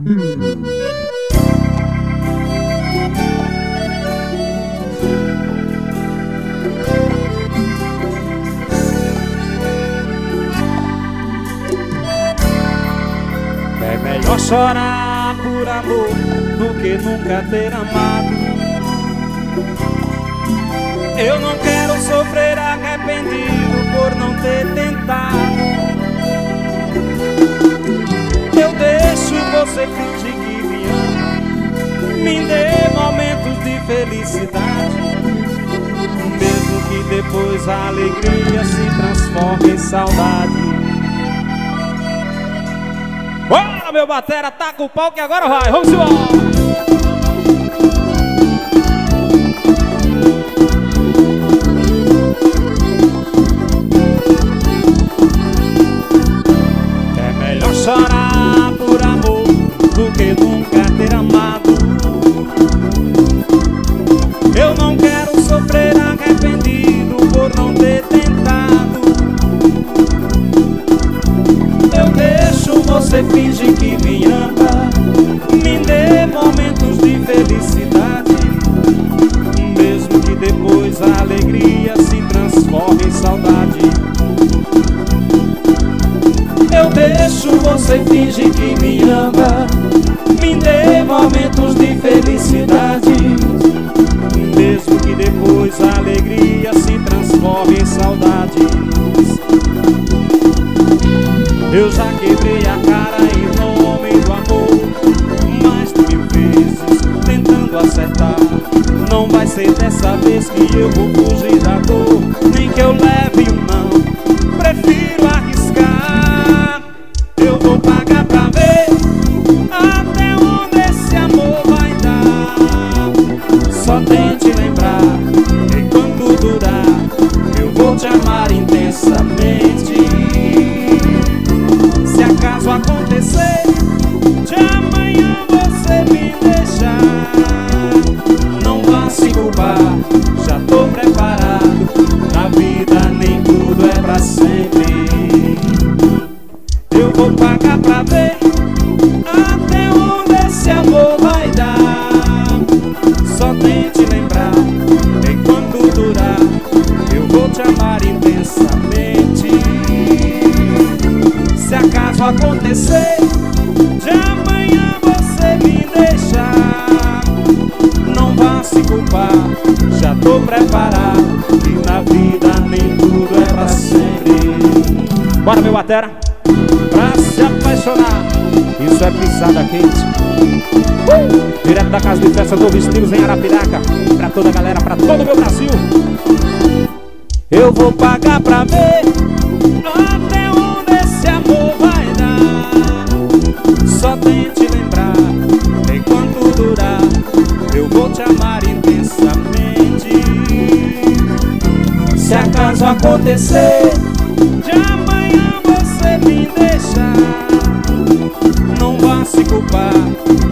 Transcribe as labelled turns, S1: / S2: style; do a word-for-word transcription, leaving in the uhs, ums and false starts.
S1: É melhor chorar por amor do que nunca ter amado. Eu não quero sofrer arrependido por não ter tentado. Eu deixo você fingir que me ama, me dê momentos de felicidade, mesmo que depois a alegria se transforme em saudade. Bora, meu batera, taca o pau que agora vai, vamos embora! Chorar por amor do que nunca ter amado. Eu não quero sofrer arrependido por não ter tentado. Eu deixo você fingir que me ama, me dê momentos de felicidade, mesmo que depois a alegria se transforme em saudade. Eu deixo você fingir que me ama, me dê momentos de felicidade, mesmo que depois a alegria se transforme em saudades. Eu já quebrei a cara em nome do amor mais de mil vezes, tentando acertar. Não vai ser dessa vez que eu vou fugir da dor, nem que eu leve um não, prefiro arriscar. Eu vou pagar pra ver até onde esse amor vai dar. Só tente lembrar, enquanto durar, eu vou te amar intensamente. Se acaso acontecer de amanhã você me deixar, não vá se culpar, já tô preparado. Na vida nem tudo é pra sempre. Eu vou pagar pra ver até onde esse amor vai dar. Só tente lembrar, enquanto durar, eu vou te amar intensamente. Se acaso acontecer de amanhã você me deixar, não vá se culpar, já tô preparado. E na vida nem tudo é pra sempre. Bora, meu batera! Pra se apaixonar, isso é pisada quente. uh! Direto da casa de festa do Estilos em Arapiraca, pra toda a galera, pra todo o meu Brasil. Eu vou pagar pra ver até onde esse amor vai dar. Só tente lembrar, enquanto durar, eu vou te amar intensamente. Se acaso acontecer de amanhã você me deixar, não vá se culpar,